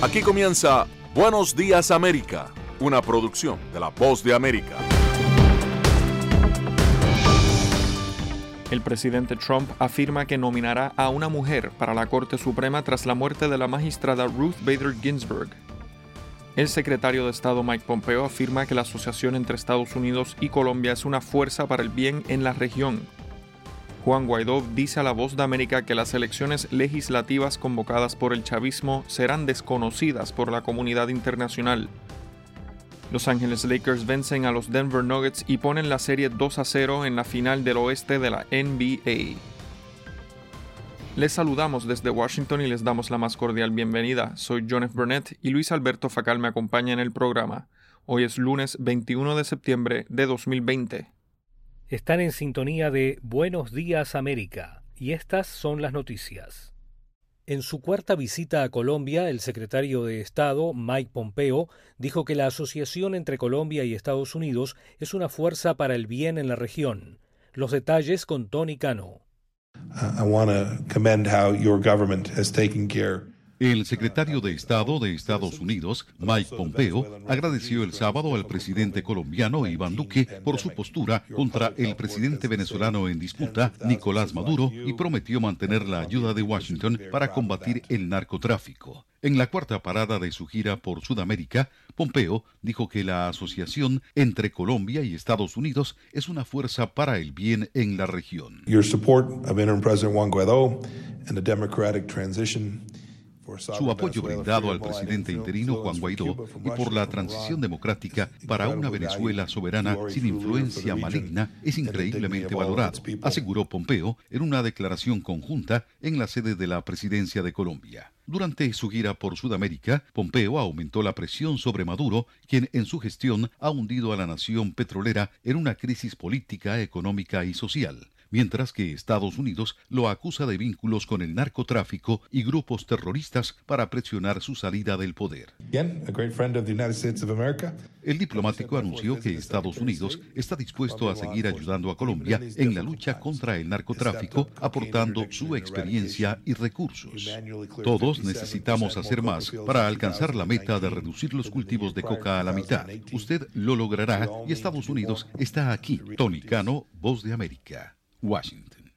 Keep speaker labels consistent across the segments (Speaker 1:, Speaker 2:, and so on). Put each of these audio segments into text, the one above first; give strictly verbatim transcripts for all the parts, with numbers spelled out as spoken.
Speaker 1: Aquí comienza Buenos Días América, una producción de La Voz de América.
Speaker 2: El presidente Trump afirma que nominará a una mujer para la Corte Suprema tras la muerte de la magistrada Ruth Bader Ginsburg. El secretario de Estado Mike Pompeo afirma que la asociación entre Estados Unidos y Colombia es una fuerza para el bien en la región. Juan Guaidó dice a La Voz de América que las elecciones legislativas convocadas por el chavismo serán desconocidas por la comunidad internacional. Los Ángeles Lakers vencen a los Denver Nuggets y ponen la serie dos a cero en la final del oeste de la N B A. Les saludamos desde Washington y les damos la más cordial bienvenida. Soy John F. Burnett y Luis Alberto Facal me acompaña en el programa. Hoy es lunes veintiuno de septiembre de dos mil veinte.
Speaker 3: Están en sintonía de Buenos Días América y estas son las noticias. En su cuarta visita a Colombia, el secretario de Estado, Mike Pompeo, dijo que la asociación entre Colombia y Estados Unidos es una fuerza para el bien en la región. Los detalles con Tony Cano.
Speaker 4: I want to commend how your government has taken care.
Speaker 5: El secretario de Estado de Estados Unidos, Mike Pompeo, agradeció el sábado al presidente colombiano Iván Duque por su postura contra el presidente venezolano en disputa, Nicolás Maduro, y prometió mantener la ayuda de Washington para combatir el narcotráfico. En la cuarta parada de su gira por Sudamérica, Pompeo dijo que la asociación entre Colombia y Estados Unidos es una fuerza para el bien en la región.
Speaker 4: Your support of Interim President Juan Guaidó and the democratic transition.
Speaker 5: Su apoyo brindado al presidente interino Juan Guaidó y por la transición democrática para una Venezuela soberana sin influencia maligna es increíblemente valorado, aseguró Pompeo en una declaración conjunta en la sede de la presidencia de Colombia. Durante su gira por Sudamérica, Pompeo aumentó la presión sobre Maduro, quien en su gestión ha hundido a la nación petrolera en una crisis política, económica y social, mientras que Estados Unidos lo acusa de vínculos con el narcotráfico y grupos terroristas para presionar su salida del poder. El diplomático anunció que Estados Unidos está dispuesto a seguir ayudando a Colombia en la lucha contra el narcotráfico, aportando su experiencia y recursos. Todos necesitamos hacer más para alcanzar la meta de reducir los cultivos de coca a la mitad. Usted lo logrará y Estados Unidos está aquí. Tony Cano, Voz de América, Washington.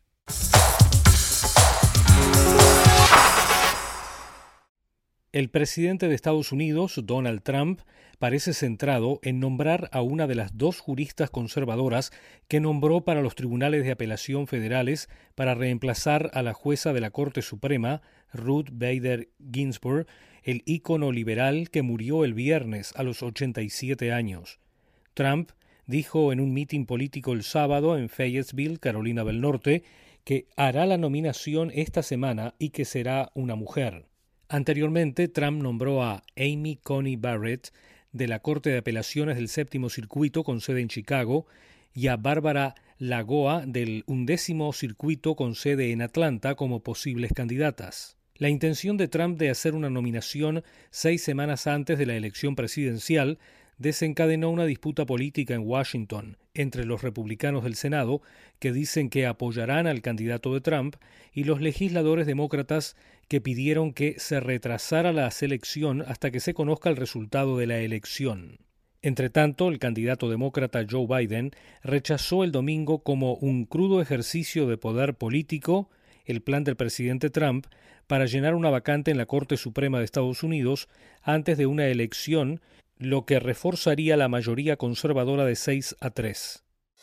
Speaker 3: El presidente de Estados Unidos, Donald Trump, parece centrado en nombrar a una de las dos juristas conservadoras que nombró para los tribunales de apelación federales para reemplazar a la jueza de la Corte Suprema, Ruth Bader Ginsburg, el ícono liberal que murió el viernes a los ochenta y siete años. Trump dijo en un mitin político el sábado en Fayetteville, Carolina del Norte, que hará la nominación esta semana y que será una mujer. Anteriormente, Trump nombró a Amy Coney Barrett de la Corte de Apelaciones del Séptimo Circuito con sede en Chicago y a Bárbara Lagoa del Undécimo Circuito con sede en Atlanta como posibles candidatas. La intención de Trump de hacer una nominación seis semanas antes de la elección presidencial desencadenó una disputa política en Washington entre los republicanos del Senado, que dicen que apoyarán al candidato de Trump, y los legisladores demócratas que pidieron que se retrasara la selección hasta que se conozca el resultado de la elección. Entretanto, el candidato demócrata Joe Biden rechazó el domingo como un crudo ejercicio de poder político el plan del presidente Trump para llenar una vacante en la Corte Suprema de Estados Unidos antes de una elección, lo que reforzaría la mayoría conservadora de seis a tres.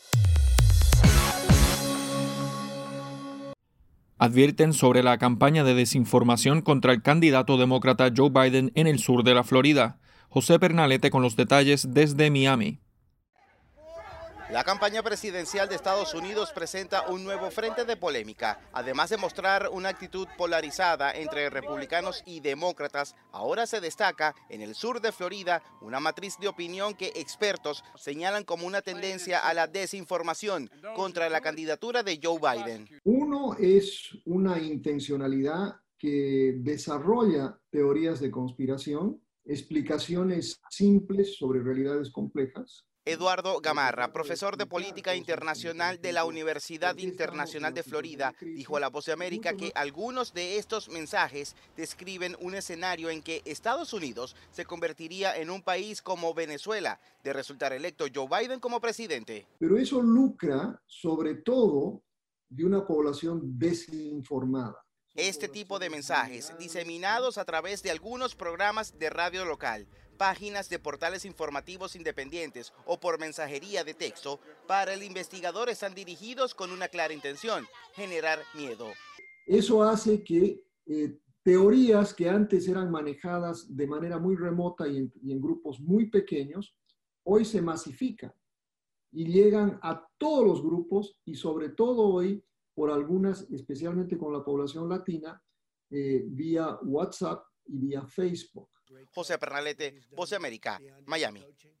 Speaker 2: Advierten sobre la campaña de desinformación contra el candidato demócrata Joe Biden en el sur de la Florida. José Pernalete con los detalles desde Miami.
Speaker 6: La campaña presidencial de Estados Unidos presenta un nuevo frente de polémica. Además de mostrar una actitud polarizada entre republicanos y demócratas, ahora se destaca en el sur de Florida una matriz de opinión que expertos señalan como una tendencia a la desinformación contra la candidatura de Joe Biden.
Speaker 7: Uno es una intencionalidad que desarrolla teorías de conspiración, explicaciones simples sobre realidades complejas,
Speaker 6: Eduardo Gamarra, profesor de Política Internacional de la Universidad Internacional de Florida, dijo a La Voz de América que algunos de estos mensajes describen un escenario en que Estados Unidos se convertiría en un país como Venezuela, de resultar electo Joe Biden como presidente.
Speaker 7: Pero eso lucra sobre todo de una población desinformada.
Speaker 6: Este tipo de mensajes, diseminados a través de algunos programas de radio local, páginas de portales informativos independientes o por mensajería de texto, para el investigador están dirigidos con una clara intención: generar miedo.
Speaker 7: Eso hace que eh, teorías que antes eran manejadas de manera muy remota y en, y en grupos muy pequeños, hoy se masifican y llegan a todos los grupos, y sobre todo hoy por algunas, especialmente con la población latina, eh, vía WhatsApp y vía Facebook.
Speaker 6: José Pernalete, Voz de América, Miami.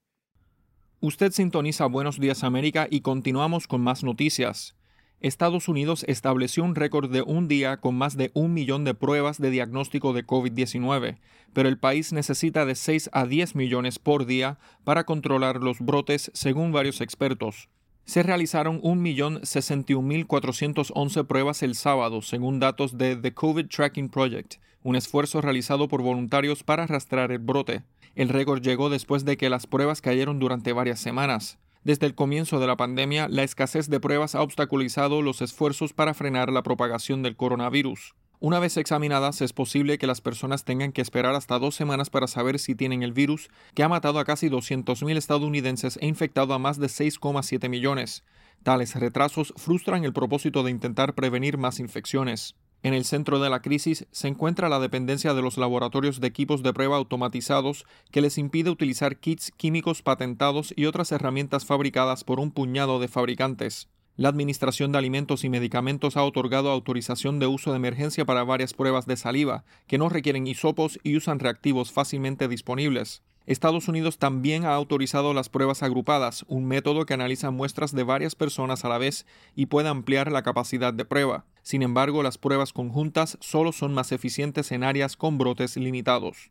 Speaker 2: Usted sintoniza Buenos Días América y continuamos con más noticias. Estados Unidos estableció un récord de un día con más de un millón de pruebas de diagnóstico de COVID diecinueve, pero el país necesita de seis a diez millones por día para controlar los brotes, según varios expertos. Se realizaron un millón sesenta y un mil cuatrocientas once pruebas el sábado, según datos de The COVID Tracking Project, un esfuerzo realizado por voluntarios para rastrear el brote. El récord llegó después de que las pruebas cayeron durante varias semanas. Desde el comienzo de la pandemia, la escasez de pruebas ha obstaculizado los esfuerzos para frenar la propagación del coronavirus. Una vez examinadas, es posible que las personas tengan que esperar hasta dos semanas para saber si tienen el virus, que ha matado a casi doscientos mil estadounidenses e infectado a más de seis coma siete millones. Tales retrasos frustran el propósito de intentar prevenir más infecciones. En el centro de la crisis se encuentra la dependencia de los laboratorios de equipos de prueba automatizados, que les impide utilizar kits químicos patentados y otras herramientas fabricadas por un puñado de fabricantes. La Administración de Alimentos y Medicamentos ha otorgado autorización de uso de emergencia para varias pruebas de saliva, que no requieren hisopos y usan reactivos fácilmente disponibles. Estados Unidos también ha autorizado las pruebas agrupadas, un método que analiza muestras de varias personas a la vez y puede ampliar la capacidad de prueba. Sin embargo, las pruebas conjuntas solo son más eficientes en áreas con brotes limitados.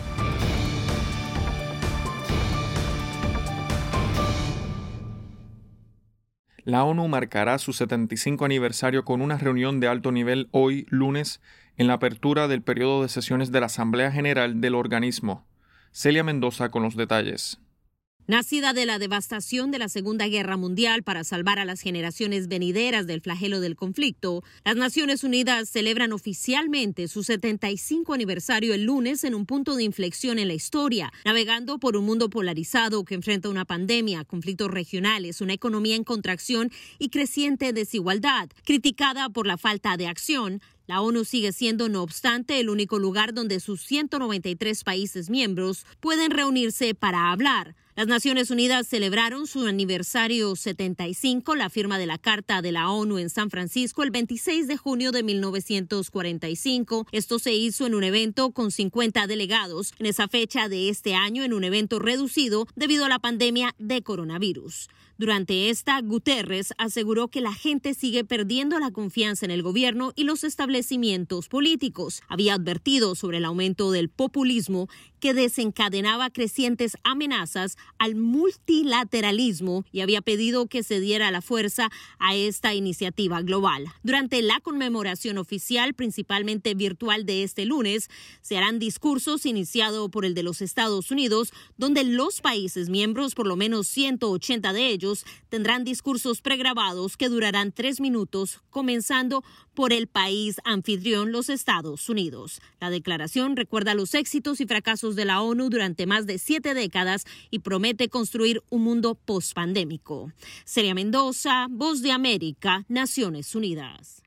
Speaker 2: La ONU marcará su setenta y cinco aniversario con una reunión de alto nivel hoy, lunes, en la apertura del periodo de sesiones de la Asamblea General del organismo. Celia Mendoza con los detalles.
Speaker 8: Nacida de la devastación de la Segunda Guerra Mundial para salvar a las generaciones venideras del flagelo del conflicto, las Naciones Unidas celebran oficialmente su setenta y cinco aniversario el lunes en un punto de inflexión en la historia, navegando por un mundo polarizado que enfrenta una pandemia, conflictos regionales, una economía en contracción y creciente desigualdad. Criticada por la falta de acción, la ONU sigue siendo, no obstante, el único lugar donde sus ciento noventa y tres países miembros pueden reunirse para hablar. Las Naciones Unidas celebraron su aniversario setenta y cinco, la firma de la Carta de la ONU en San Francisco, el veintiséis de junio de mil novecientos cuarenta y cinco. Esto se hizo en un evento con cincuenta delegados en esa fecha de este año, en un evento reducido debido a la pandemia de coronavirus. Durante esta, Guterres aseguró que la gente sigue perdiendo la confianza en el gobierno y los establecimientos políticos. Había advertido sobre el aumento del populismo que desencadenaba crecientes amenazas al multilateralismo y había pedido que se diera la fuerza a esta iniciativa global. Durante la conmemoración oficial, principalmente virtual de este lunes, se harán discursos iniciado por el de los Estados Unidos, donde los países miembros, por lo menos ciento ochenta de ellos, tendrán discursos pregrabados que durarán tres minutos, comenzando por el país anfitrión, los Estados Unidos. La declaración recuerda los éxitos y fracasos de la ONU durante más de siete décadas y promete construir un mundo pospandémico. Celia Mendoza, Voz de América, Naciones Unidas.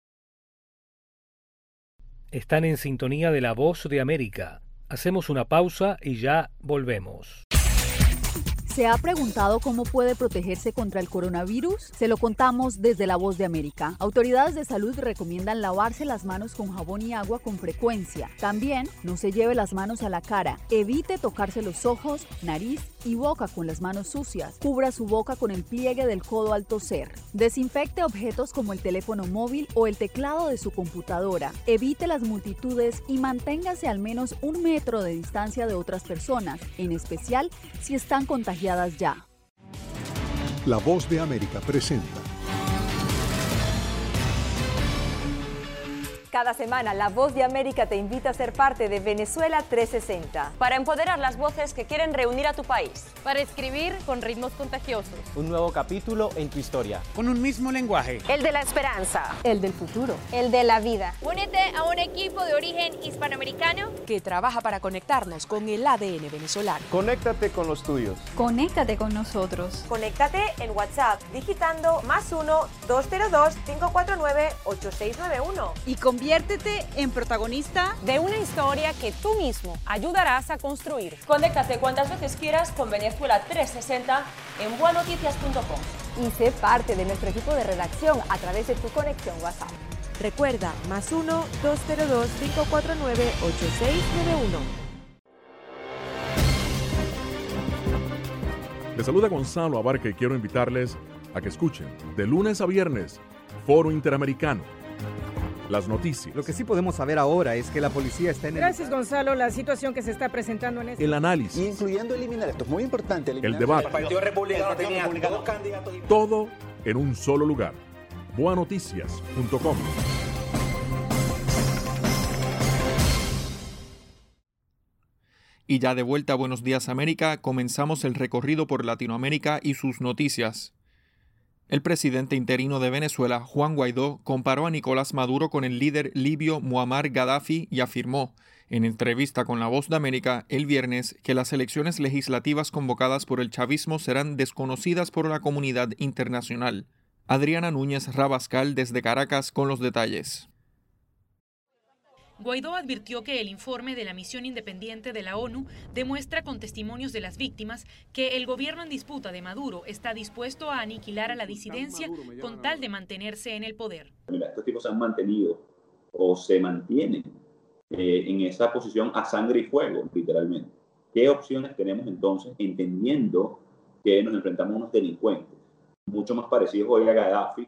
Speaker 3: Están en sintonía de la Voz de América. Hacemos una pausa y ya volvemos.
Speaker 9: ¿Se ha preguntado cómo puede protegerse contra el coronavirus? Se lo contamos desde La Voz de América. Autoridades de salud recomiendan lavarse las manos con jabón y agua con frecuencia. También no se lleve las manos a la cara. Evite tocarse los ojos, nariz y boca con las manos sucias. Cubra su boca con el pliegue del codo al toser. Desinfecte objetos como el teléfono móvil o el teclado de su computadora. Evite las multitudes y manténgase al menos un metro de distancia de otras personas, en especial si están contagiadas ya.
Speaker 10: La Voz de América presenta.
Speaker 11: Cada semana, La Voz de América te invita a ser parte de Venezuela trescientos sesenta.
Speaker 12: Para empoderar las voces que quieren reunir a tu país.
Speaker 13: Para escribir con ritmos contagiosos.
Speaker 14: Un nuevo capítulo en tu historia.
Speaker 15: Con un mismo lenguaje.
Speaker 12: El de la esperanza.
Speaker 11: El del futuro.
Speaker 16: El de la vida. Únete a un equipo de origen hispanoamericano
Speaker 17: que trabaja para conectarnos con el A D N venezolano.
Speaker 18: Conéctate con los tuyos.
Speaker 9: Conéctate con nosotros.
Speaker 11: Conéctate en WhatsApp digitando más uno, dos cero dos, cinco cuatro nueve, ocho seis nueve uno.
Speaker 17: Y conviértete en protagonista
Speaker 12: de una historia que tú mismo ayudarás a construir.
Speaker 11: Conéctate cuantas veces quieras con Venezuela trescientos sesenta en buenoticias punto com y sé parte de nuestro equipo de redacción a través de tu conexión WhatsApp.
Speaker 17: Recuerda, más uno, dos cero dos, cinco cuatro nueve, ocho seis nueve uno.
Speaker 1: Les saluda Gonzalo Abarca y quiero invitarles a que escuchen de lunes a viernes Foro Interamericano. Las noticias.
Speaker 19: Lo que sí podemos saber ahora es que la policía está en el...
Speaker 20: Gracias, Gonzalo. La situación que se está presentando en este...
Speaker 1: El análisis.
Speaker 21: Incluyendo eliminar, esto es muy importante.
Speaker 1: El debate.
Speaker 21: El Partido Republicano tenía dos candidatos.
Speaker 1: Todo en un solo lugar. buenoticias punto com.
Speaker 2: Y ya de vuelta a Buenos Días América, comenzamos el recorrido por Latinoamérica y sus noticias. El presidente interino de Venezuela, Juan Guaidó, comparó a Nicolás Maduro con el líder libio Muammar Gaddafi y afirmó, en entrevista con La Voz de América el viernes, que las elecciones legislativas convocadas por el chavismo serán desconocidas por la comunidad internacional. Adriana Núñez Rabascal desde Caracas con los detalles.
Speaker 22: Guaidó advirtió que el informe de la misión independiente de la ONU demuestra con testimonios de las víctimas que el gobierno en disputa de Maduro está dispuesto a aniquilar a la disidencia con tal de mantenerse en el poder.
Speaker 23: Mira, estos tipos se han mantenido o se mantienen eh, en esa posición a sangre y fuego, literalmente. ¿Qué opciones tenemos entonces, entendiendo que nos enfrentamos a unos delincuentes mucho más parecidos hoy a Gaddafi,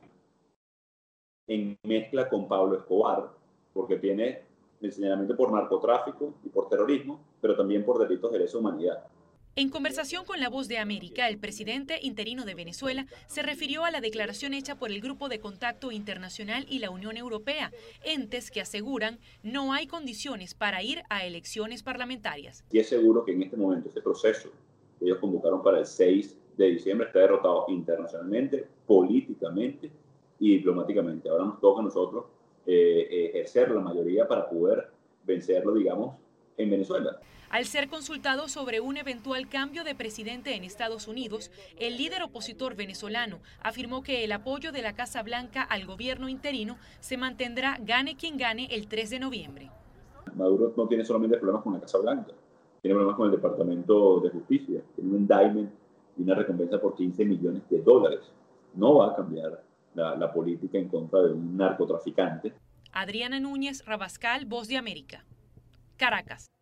Speaker 23: en mezcla con Pablo Escobar, porque tiene el señalamiento por narcotráfico y por terrorismo, pero también por delitos de lesa humanidad?
Speaker 22: En conversación con La Voz de América, el presidente interino de Venezuela se refirió a la declaración hecha por el Grupo de Contacto Internacional y la Unión Europea, entes que aseguran no hay condiciones para ir a elecciones parlamentarias.
Speaker 23: Y es seguro que en este momento ese proceso que ellos convocaron para el seis de diciembre está derrotado internacionalmente, políticamente y diplomáticamente. Ahora nos toca a nosotros Eh, ejercer la mayoría para poder vencerlo, digamos, en Venezuela.
Speaker 22: Al ser consultado sobre un eventual cambio de presidente en Estados Unidos, el líder opositor venezolano afirmó que el apoyo de la Casa Blanca al gobierno interino se mantendrá gane quien gane el tres de noviembre.
Speaker 23: Maduro no tiene solamente problemas con la Casa Blanca, tiene problemas con el Departamento de Justicia, tiene un indictment y una recompensa por quince millones de dólares. No va a cambiar La, la política en contra de un narcotraficante.
Speaker 22: Adriana Núñez Rabascal, Voz de América. Caracas.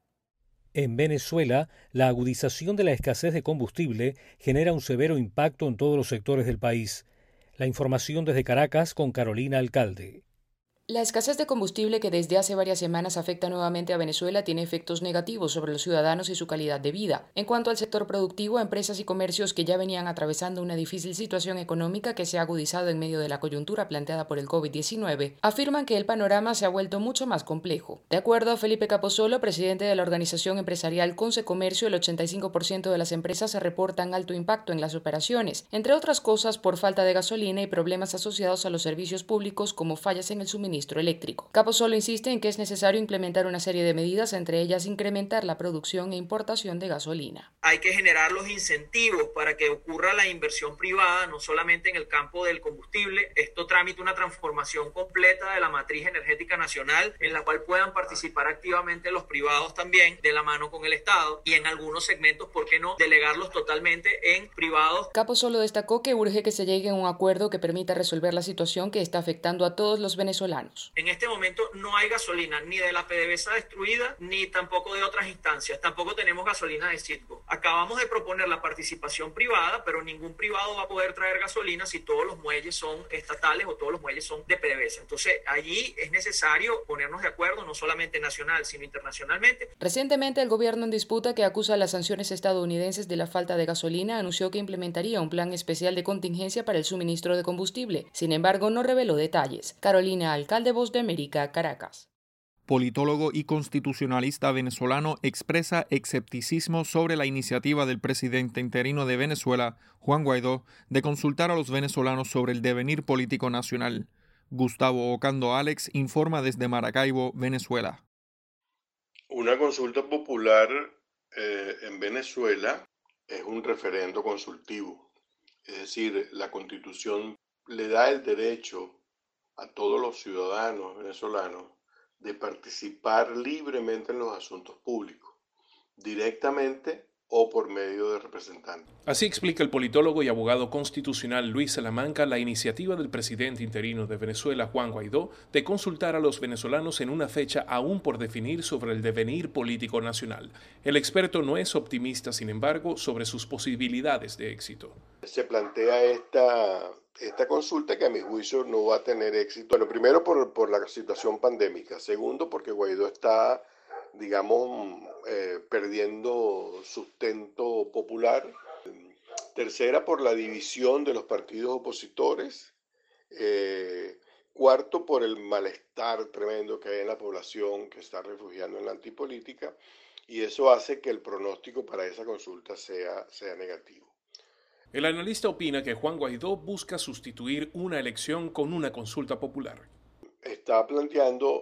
Speaker 3: En Venezuela, la agudización de la escasez de combustible genera un severo impacto en todos los sectores del país. La información desde Caracas con Carolina Alcalde.
Speaker 24: La escasez de combustible que desde hace varias semanas afecta nuevamente a Venezuela tiene efectos negativos sobre los ciudadanos y su calidad de vida. En cuanto al sector productivo, empresas y comercios que ya venían atravesando una difícil situación económica que se ha agudizado en medio de la coyuntura planteada por el COVID diecinueve, afirman que el panorama se ha vuelto mucho más complejo. De acuerdo a Felipe Capozolo, presidente de la organización empresarial Conce Comercio, el ochenta y cinco por ciento de las empresas se reportan alto impacto en las operaciones, entre otras cosas por falta de gasolina y problemas asociados a los servicios públicos como fallas en el suministro eléctrico. Capozolo insiste en que es necesario implementar una serie de medidas, entre ellas incrementar la producción e importación de gasolina.
Speaker 25: Hay que generar los incentivos para que ocurra la inversión privada, no solamente en el campo del combustible. Esto tramita una transformación completa de la matriz energética nacional, en la cual puedan participar activamente los privados también, de la mano con el Estado, y en algunos segmentos, ¿por qué no?, delegarlos totalmente en privados.
Speaker 24: Capozolo destacó que urge que se llegue a un acuerdo que permita resolver la situación que está afectando a todos los venezolanos. venezolanos.
Speaker 25: En este momento no hay gasolina ni de la PDVSA destruida ni tampoco de otras instancias. Tampoco tenemos gasolina de Citgo. Acabamos de proponer la participación privada, pero ningún privado va a poder traer gasolina si todos los muelles son estatales o todos los muelles son de PDVSA. Entonces allí es necesario ponernos de acuerdo, no solamente nacional, sino internacionalmente.
Speaker 24: Recientemente el gobierno en disputa, que acusa a las sanciones estadounidenses de la falta de gasolina, anunció que implementaría un plan especial de contingencia para el suministro de combustible. Sin embargo, no reveló detalles. Carolina Alcalde, Voz de América, Caracas.
Speaker 2: Politólogo y constitucionalista venezolano expresa escepticismo sobre la iniciativa del presidente interino de Venezuela, Juan Guaidó, de consultar a los venezolanos sobre el devenir político nacional. Gustavo Ocando Alex informa desde Maracaibo, Venezuela.
Speaker 4: Una consulta popular eh, en Venezuela es un referendo consultivo. Es decir, la Constitución le da el derecho a todos los ciudadanos venezolanos de participar libremente en los asuntos públicos, directamente o por medio de representantes.
Speaker 5: Así explica el politólogo y abogado constitucional Luis Salamanca la iniciativa del presidente interino de Venezuela, Juan Guaidó, de consultar a los venezolanos en una fecha aún por definir sobre el devenir político nacional. El experto no es optimista, sin embargo, sobre sus posibilidades de éxito.
Speaker 4: Se plantea esta, esta consulta que a mi juicio no va a tener éxito. Bueno, primero por, por la situación pandémica. Segundo, porque Guaidó está, digamos, eh, perdiendo sustento popular. Tercera, por la división de los partidos opositores. Eh, cuarto, por el malestar tremendo que hay en la población que está refugiando en la antipolítica. Y eso hace que el pronóstico para esa consulta sea, sea negativo.
Speaker 5: El analista opina que Juan Guaidó busca sustituir una elección con una consulta popular.
Speaker 4: Está planteando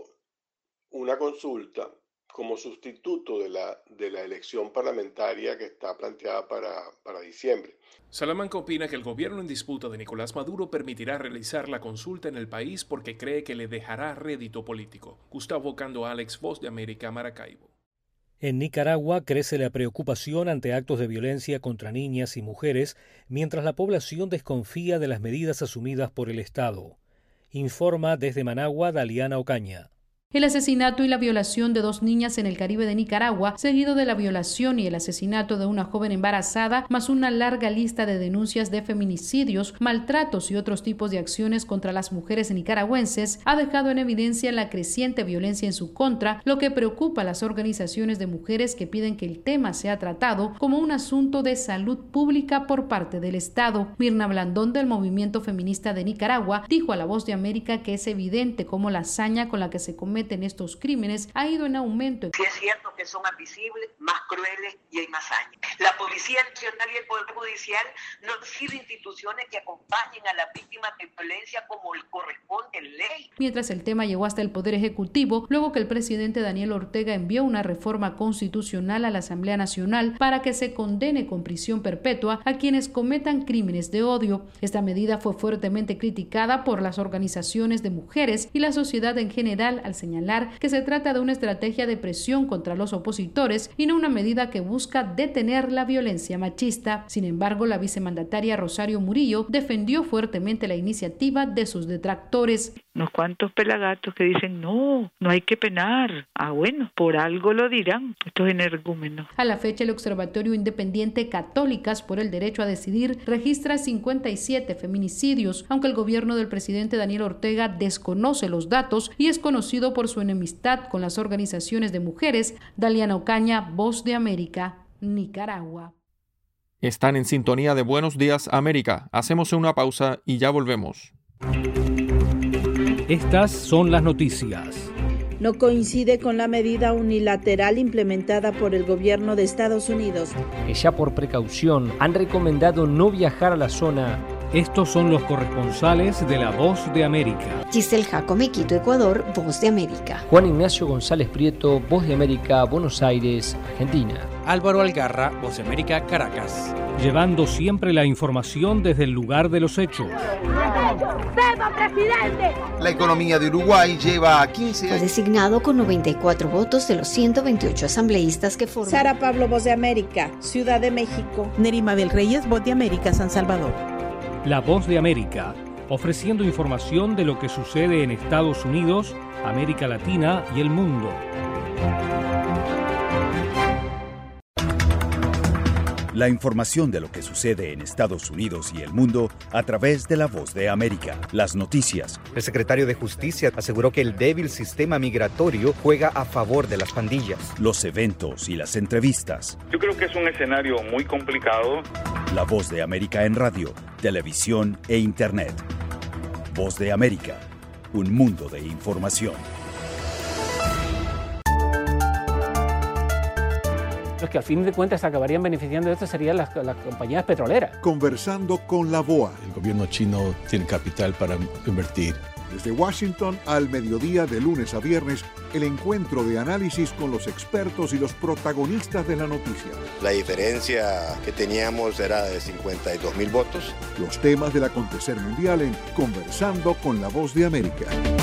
Speaker 4: una consulta como sustituto de la, de la elección parlamentaria que está planteada para, para diciembre.
Speaker 5: Salamanca opina que el gobierno en disputa de Nicolás Maduro permitirá realizar la consulta en el país porque cree que le dejará rédito político. Gustavo Ocando Alex, Voz de América, Maracaibo.
Speaker 3: En Nicaragua crece la preocupación ante actos de violencia contra niñas y mujeres, mientras la población desconfía de las medidas asumidas por el Estado. Informa desde Managua Daliana Ocaña.
Speaker 7: El asesinato y la violación de dos niñas en el Caribe de Nicaragua, seguido de la violación y el asesinato de una joven embarazada, más una larga lista de denuncias de feminicidios, maltratos y otros tipos de acciones contra las mujeres nicaragüenses, ha dejado en evidencia la creciente violencia en su contra, lo que preocupa a las organizaciones de mujeres que piden que el tema sea tratado como un asunto de salud pública por parte del Estado. Mirna Blandón, del Movimiento Feminista de Nicaragua, dijo a La Voz de América que es evidente cómo la hazaña con la que se comete en estos crímenes ha ido en aumento.
Speaker 15: Sí es cierto que son más visibles, más crueles y hay más años. La Policía Nacional y el Poder Judicial no han sido instituciones que acompañen a las víctimas de violencia como corresponde en ley.
Speaker 7: Mientras el tema llegó hasta el Poder Ejecutivo, luego que el presidente Daniel Ortega envió una reforma constitucional a la Asamblea Nacional para que se condene con prisión perpetua a quienes cometan crímenes de odio. Esta medida fue fuertemente criticada por las organizaciones de mujeres y la sociedad en general al señalar que se trata de una estrategia de presión contra los opositores y no una medida que busca detener la violencia machista. Sin embargo, la vicemandataria Rosario Murillo defendió fuertemente la iniciativa de sus detractores.
Speaker 18: Unos cuantos pelagatos que dicen, no, no hay que penar. Ah, bueno, por algo lo dirán estos energúmenos.
Speaker 7: A la fecha, el Observatorio Independiente Católicas por el Derecho a Decidir registra cincuenta y siete feminicidios, aunque el gobierno del presidente Daniel Ortega desconoce los datos y es conocido por su enemistad con las organizaciones de mujeres. Daliana Ocaña, Voz de América, Nicaragua.
Speaker 2: Están en sintonía de Buenos Días América. Hacemos una pausa y ya volvemos.
Speaker 3: Estas son las noticias.
Speaker 26: No coincide con la medida unilateral implementada por el gobierno de Estados Unidos.
Speaker 27: Que ya por precaución han recomendado no viajar a la zona.
Speaker 3: Estos son los corresponsales de La Voz de América.
Speaker 28: Giselle Jacome, Quito, Ecuador, Voz de América.
Speaker 27: Juan Ignacio González Prieto, Voz de América, Buenos Aires, Argentina.
Speaker 29: Álvaro Algarra, Voz de América, Caracas.
Speaker 3: Llevando siempre la información desde el lugar de los hechos.
Speaker 30: ¡Viva, presidente!
Speaker 31: La economía de Uruguay lleva a quince años.
Speaker 28: Fue designado con noventa y cuatro votos de los ciento veintiocho asambleístas que forman.
Speaker 26: Sara Pablo, Voz de América, Ciudad de México.
Speaker 32: Nerima Mabel Reyes, Voz de América, San Salvador.
Speaker 3: La Voz de América, ofreciendo información de lo que sucede en Estados Unidos, América Latina y el mundo.
Speaker 6: La información de lo que sucede en Estados Unidos y el mundo a través de La Voz de América. Las noticias.
Speaker 8: El secretario de Justicia aseguró que el débil sistema migratorio juega a favor de las pandillas.
Speaker 6: Los eventos y las entrevistas.
Speaker 9: Yo creo que es un escenario muy complicado.
Speaker 6: La Voz de América en radio, televisión e internet. Voz de América, un mundo de información.
Speaker 10: Los que al fin de cuentas acabarían beneficiando de esto serían las, las compañías petroleras.
Speaker 11: Conversando con la B O A.
Speaker 12: El gobierno chino tiene capital para invertir.
Speaker 11: Desde Washington al mediodía de lunes a viernes, el encuentro de análisis con los expertos y los protagonistas de la noticia.
Speaker 13: La diferencia que teníamos era de cincuenta y dos mil votos.
Speaker 11: Los temas del acontecer mundial en Conversando con la Voz de América.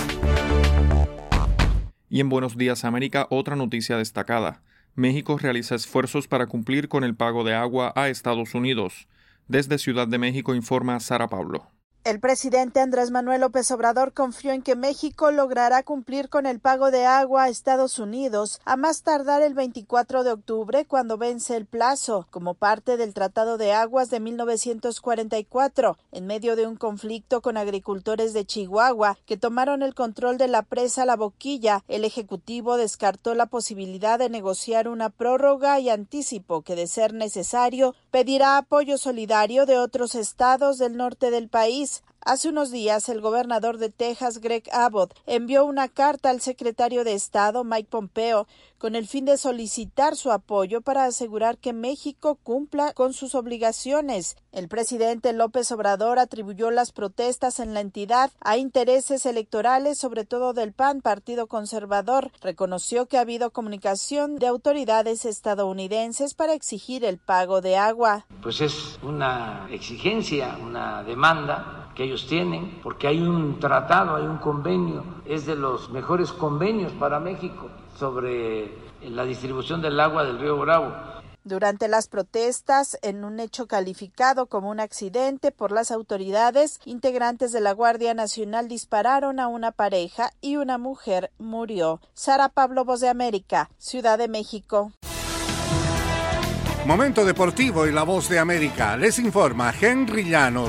Speaker 2: Y en Buenos Días América, otra noticia destacada. México realiza esfuerzos para cumplir con el pago de agua a Estados Unidos. Desde Ciudad de México informa Sara Pablo.
Speaker 26: El presidente Andrés Manuel López Obrador confió en que México logrará cumplir con el pago de agua a Estados Unidos a más tardar el veinticuatro de octubre, cuando vence el plazo, como parte del Tratado de Aguas de mil novecientos cuarenta y cuatro, en medio de un conflicto con agricultores de Chihuahua que tomaron el control de la presa La Boquilla. El Ejecutivo descartó la posibilidad de negociar una prórroga y anticipó que, de ser necesario, pedirá apoyo solidario de otros estados del norte del país. Hace unos días, el gobernador de Texas, Greg Abbott, envió una carta al secretario de Estado, Mike Pompeo, con el fin de solicitar su apoyo para asegurar que México cumpla con sus obligaciones. El presidente López Obrador atribuyó las protestas en la entidad a intereses electorales, sobre todo del P A N, Partido Conservador. Reconoció que ha habido comunicación de autoridades estadounidenses para exigir el pago de agua.
Speaker 14: Pues es una exigencia, una demanda que ellos tienen, porque hay un tratado, hay un convenio, es de los mejores convenios para México sobre la distribución del agua del río Bravo.
Speaker 26: Durante las protestas, en un hecho calificado como un accidente por las autoridades, integrantes de la Guardia Nacional dispararon a una pareja y una mujer murió. Sara Pablo, Voz de América, Ciudad de México.
Speaker 16: Momento deportivo y La Voz de América. Les informa Henry Llanos.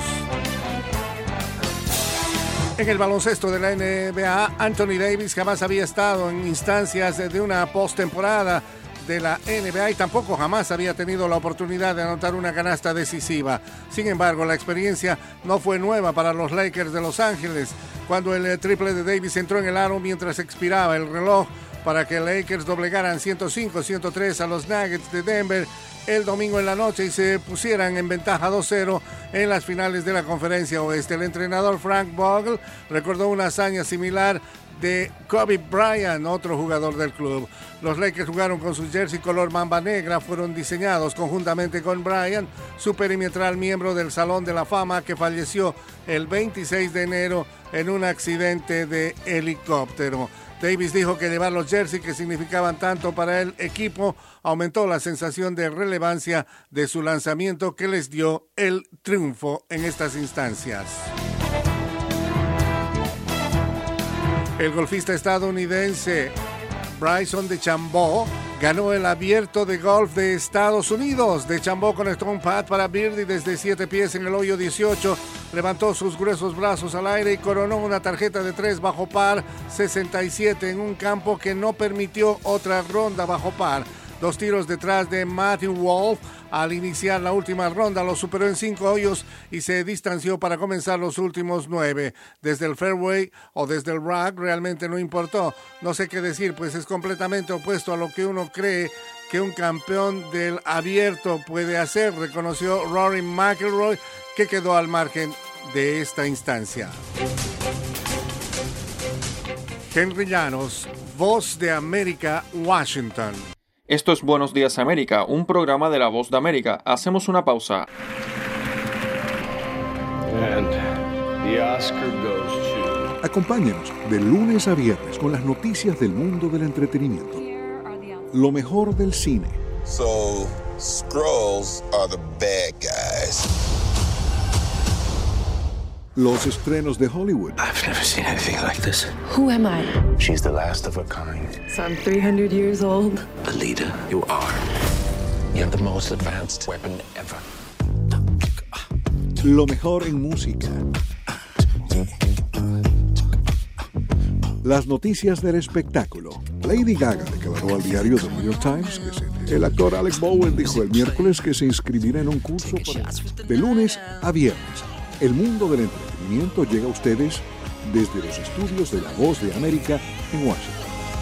Speaker 16: En el baloncesto de la N B A, Anthony Davis jamás había estado en instancias de una postemporada de la N B A y tampoco jamás había tenido la oportunidad de anotar una canasta decisiva. Sin embargo, la experiencia no fue nueva para los Lakers de Los Ángeles, cuando el triple de Davis entró en el aro mientras expiraba el reloj para que Lakers doblegaran ciento cinco a ciento tres a los Nuggets de Denver el domingo en la noche y se pusieran en ventaja dos cero en las finales de la Conferencia Oeste. El entrenador Frank Vogel recordó una hazaña similar de Kobe Bryant, otro jugador del club. Los Lakers jugaron con su jersey color mamba negra, fueron diseñados conjuntamente con Bryant, su perimetral miembro del Salón de la Fama que falleció el veintiséis de enero en un accidente de helicóptero. Davis dijo que llevar los jerseys, que significaban tanto para el equipo, aumentó la sensación de relevancia de su lanzamiento que les dio el triunfo en estas instancias. El golfista estadounidense Bryson DeChambeau ganó el Abierto de Golf de Estados Unidos. DeChambeau conectó un pad para birdie desde siete pies en el hoyo dieciocho, levantó sus gruesos brazos al aire y coronó una tarjeta de tres bajo par sesenta y siete en un campo que no permitió otra ronda bajo par. Dos tiros detrás de Matthew Wolff. Al iniciar la última ronda lo superó en cinco hoyos y se distanció para comenzar los últimos nueve. Desde el fairway o desde el rock realmente no importó. No sé qué decir, pues es completamente opuesto a lo que uno cree que un campeón del Abierto puede hacer, reconoció Rory McIlroy, que quedó al margen de esta instancia. Henry Llanos, Voz de América, Washington.
Speaker 2: Esto es Buenos Días América, un programa de La Voz de América. Hacemos una pausa.
Speaker 31: And the Oscar goes to...
Speaker 11: Acompáñenos de lunes a viernes con las noticias del mundo del entretenimiento. Lo mejor del cine.
Speaker 31: So, Skrulls are the bad guys.
Speaker 11: los estrenos de Hollywood.
Speaker 1: I've never seen anything like this.
Speaker 4: Who am I?
Speaker 1: She's the last of her kind.
Speaker 4: So I'm three hundred years old.
Speaker 1: The leader you are. You have the most advanced weapon ever.
Speaker 11: Lo mejor en música. Las noticias del espectáculo. Lady Gaga declaró al diario The New York Times que se... El actor Alec Baldwin dijo el miércoles que se inscribirá en un curso para... de lunes a viernes. El mundo del entretenimiento llega a ustedes desde los estudios de La Voz de América en Washington.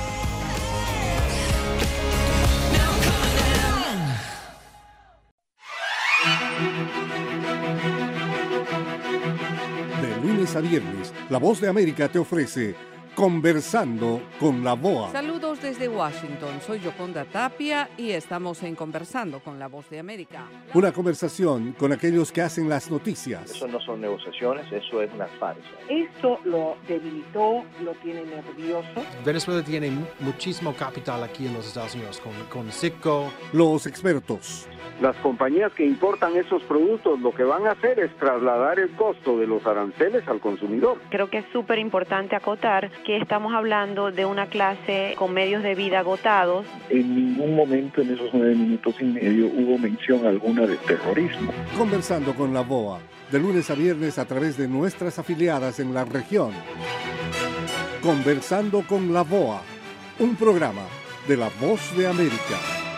Speaker 16: De lunes a viernes, La Voz de América te ofrece Conversando con la V O A.
Speaker 5: Saludos desde Washington, soy Yoconda Tapia y estamos en Conversando con la Voz de América.
Speaker 16: Una conversación con aquellos que hacen las noticias.
Speaker 17: Eso no son negociaciones, eso es una farsa.
Speaker 19: Esto lo debilitó, lo tiene nervioso.
Speaker 20: Venezuela tiene muchísimo capital aquí en los Estados Unidos, con, con Citgo.
Speaker 16: Los expertos.
Speaker 21: Las compañías que importan esos productos lo que van a hacer es trasladar el costo de los aranceles al consumidor.
Speaker 22: Creo que es súper importante acotar que estamos hablando de una clase con medios de vida agotados.
Speaker 23: En ningún momento en esos nueve minutos y medio hubo mención alguna de terrorismo.
Speaker 16: Conversando con la V O A, de lunes a viernes a través de nuestras afiliadas en la región. Conversando con la V O A, un programa de La Voz de América.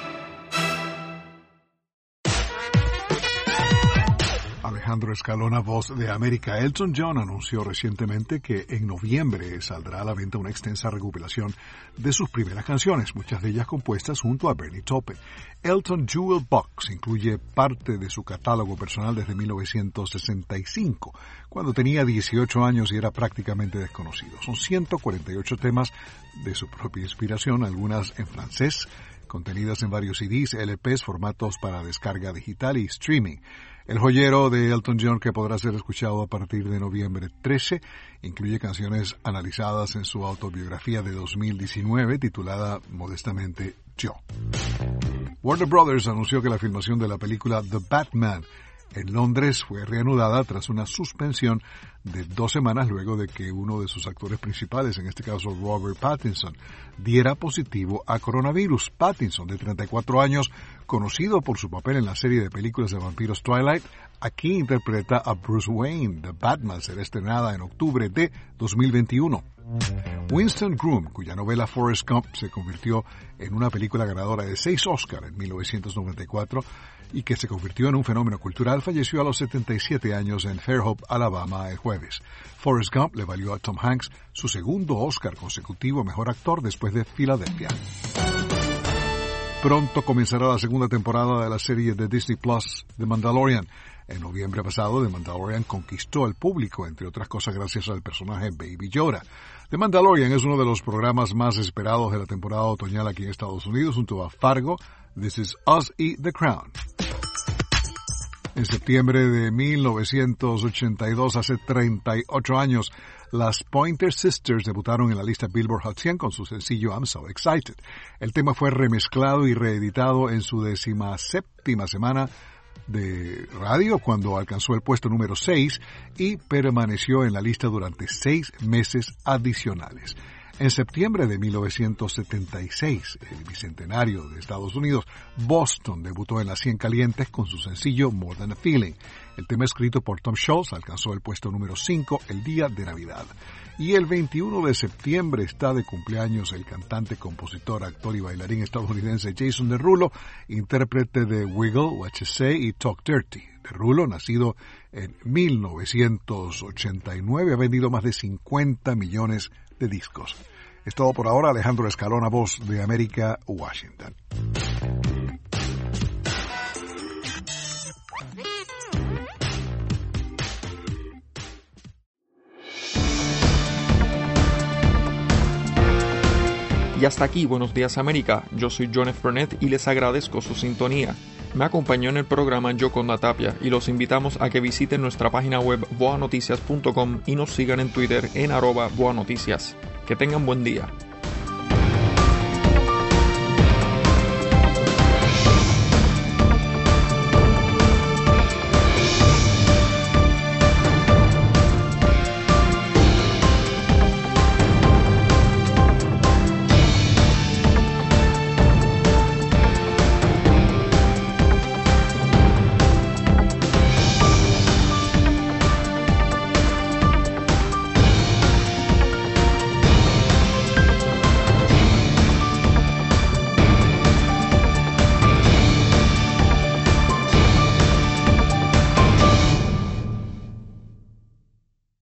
Speaker 24: Alejandro Escalona, Voz de América. Elton John anunció recientemente que en noviembre saldrá a la venta una extensa recopilación de sus primeras canciones, muchas de ellas compuestas junto a Bernie Taupin. Elton Jewel Box incluye parte de su catálogo personal desde mil novecientos sesenta y cinco, cuando tenía dieciocho años y era prácticamente desconocido. Son ciento cuarenta y ocho temas de su propia inspiración, algunas en francés, contenidas en varios C Ds, L Ps, formatos para descarga digital y streaming. El joyero de Elton John, que podrá ser escuchado a partir de noviembre trece, incluye canciones analizadas en su autobiografía de dos mil diecinueve, titulada modestamente Yo. Warner Brothers anunció que la filmación de la película The Batman en Londres fue reanudada tras una suspensión de dos semanas luego de que uno de sus actores principales, en este caso Robert Pattinson, diera positivo a coronavirus. Pattinson, de treinta y cuatro años, conocido por su papel en la serie de películas de vampiros Twilight, aquí interpreta a Bruce Wayne. The Batman será estrenada en octubre de dos mil veintiuno. Winston Groom, cuya novela Forrest Gump se convirtió en una película ganadora de seis Oscar en mil novecientos noventa y cuatro y que se convirtió en un fenómeno cultural, falleció a los setenta y siete años en Fairhope, Alabama, el jueves. Forrest Gump le valió a Tom Hanks su segundo Oscar consecutivo a Mejor Actor después de Filadelfia. Pronto comenzará la segunda temporada de la serie de Disney Plus, The Mandalorian. En noviembre pasado, The Mandalorian conquistó al público, entre otras cosas gracias al personaje Baby Yoda. The Mandalorian es uno de los programas más esperados de la temporada otoñal aquí en Estados Unidos, junto a Fargo, This Is Us y The Crown. En septiembre de mil novecientos ochenta y dos, hace treinta y ocho años, las Pointer Sisters debutaron en la lista Billboard Hot cien con su sencillo I'm So Excited. El tema fue remezclado y reeditado en su decimaséptima semana de radio, cuando alcanzó el puesto número seis y permaneció en la lista durante seis meses adicionales. En septiembre de mil novecientos setenta y seis, el bicentenario de Estados Unidos, Boston debutó en las cien calientes con su sencillo More Than a Feeling. El tema escrito por Tom Scholz alcanzó el puesto número cinco el día de Navidad. Y el veintiuno de septiembre está de cumpleaños el cantante, compositor, actor y bailarín estadounidense Jason Derulo, intérprete de Wiggle, What You Say y Talk Dirty. Derulo, nacido en mil novecientos ochenta y nueve, ha vendido más de cincuenta millones de discos. Es todo por ahora. Alejandro Escalona, Voz de América, Washington.
Speaker 2: Y hasta aquí, Buenos Días América. Yo soy John F. Burnett y les agradezco su sintonía. Me acompañó en el programa Yoconda Tapia y los invitamos a que visiten nuestra página web voa noticias punto com y nos sigan en Twitter en arroba voanoticias. Que tengan buen día.